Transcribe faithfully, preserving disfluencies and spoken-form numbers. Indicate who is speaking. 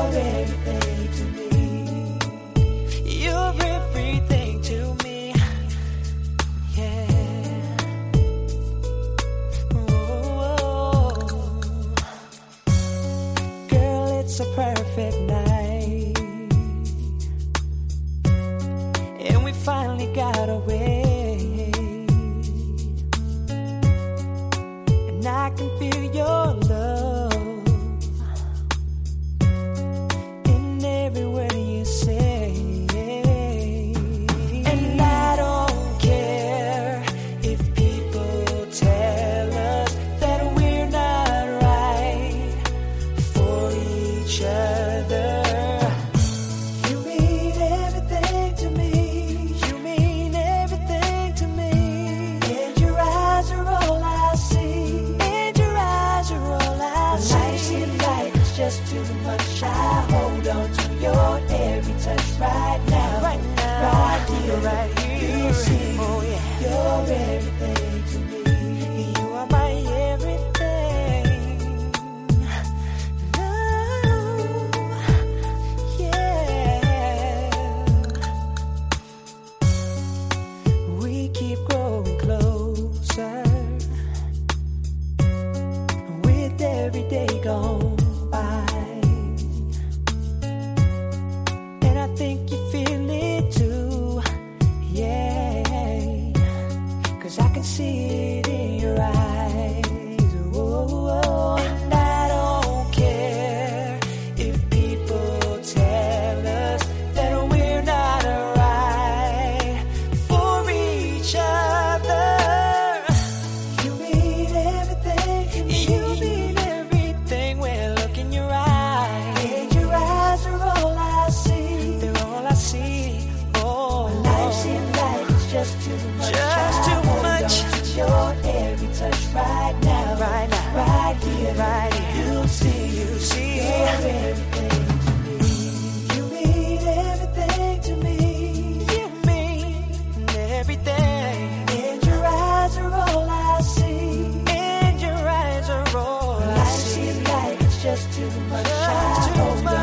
Speaker 1: You're everything to me. You're everything to me. Yeah. Whoa. Girl, it's a perfect night, and we finally got away, and I can feel your love in every word you say. And I don't care if people tell us that we're not right for each other. You mean everything to me. You mean everything to me. And your eyes are all I see. And your eyes are all I see. Life seems like it's just too much. I hold on to your every touch right now. Right now. Right here. Right here. You see, oh yeah. You're everything to me. You are my everything. No. Yeah. We keep growing closer with every day gone by, and I think you feel it too. Yeah, 'cause I can see it in your eyes. Oh, and I don't care if people tell us that we're not right for each other. You mean everything. You mean everything. Well, look in your eyes. And your eyes are all I see. They're all I see. Oh, life seems like it's just too much. Just too much. Your every touch right now. Right now. Right here. Right here. You see. You see. You're everything to me. You mean everything to me. You mean everything. And your eyes are all I see. And your eyes are all I see. Life seems like it's just too much. Just too much.